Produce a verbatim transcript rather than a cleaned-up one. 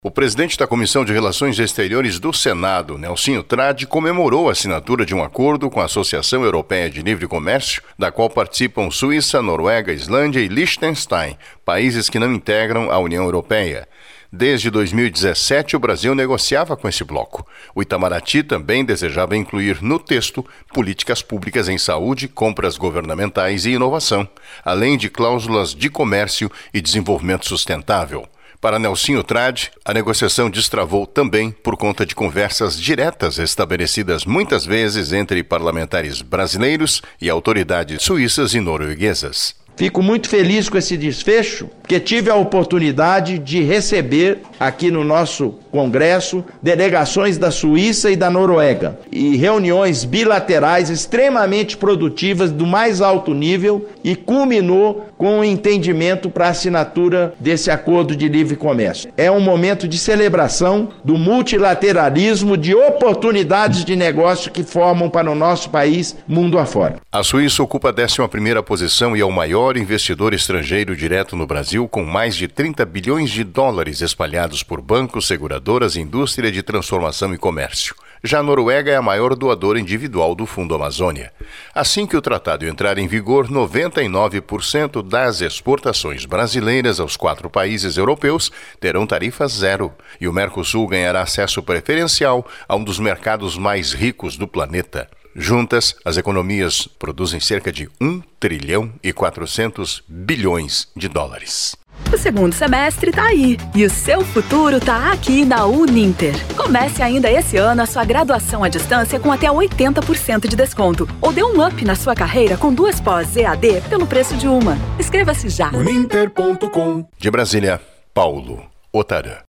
O presidente da Comissão de Relações Exteriores do Senado, Nelsinho Trade, comemorou a assinatura de um acordo com a Associação Europeia de Livre Comércio, da qual participam Suíça, Noruega, Islândia e Liechtenstein, países que não integram a União Europeia. Desde dois mil e dezessete, o Brasil negociava com esse bloco. O Itamaraty também desejava incluir no texto políticas públicas em saúde, compras governamentais e inovação, além de cláusulas de comércio e desenvolvimento sustentável. Para Nelsinho Trade, a negociação destravou também por conta de conversas diretas estabelecidas muitas vezes entre parlamentares brasileiros e autoridades suíças e norueguesas. Fico muito feliz com esse desfecho, porque tive a oportunidade de receber aqui no nosso Congresso delegações da Suíça e da Noruega e reuniões bilaterais extremamente produtivas do mais alto nível e culminou com o entendimento para a assinatura desse acordo de livre comércio. É um momento de celebração do multilateralismo, de oportunidades de negócio que formam para o nosso país mundo afora. A Suíça ocupa a décima primeira posição e é o maior investidor estrangeiro direto no Brasil, com mais de trinta bilhões de dólares espalhados por bancos, seguradoras, indústria de transformação e comércio. Já a Noruega é a maior doadora individual do Fundo Amazônia. Assim que o tratado entrar em vigor, noventa e nove por cento das exportações brasileiras aos quatro países europeus terão tarifa zero, e o Mercosul ganhará acesso preferencial a um dos mercados mais ricos do planeta. Juntas, as economias produzem cerca de um trilhão e quatrocentos bilhões de dólares. O segundo semestre tá aí e o seu futuro tá aqui na Uninter. Comece ainda esse ano a sua graduação à distância com até oitenta por cento de desconto ou dê um up na sua carreira com duas pós E A D pelo preço de uma. Inscreva-se já. uninter ponto com. De Brasília, Paulo Otarã.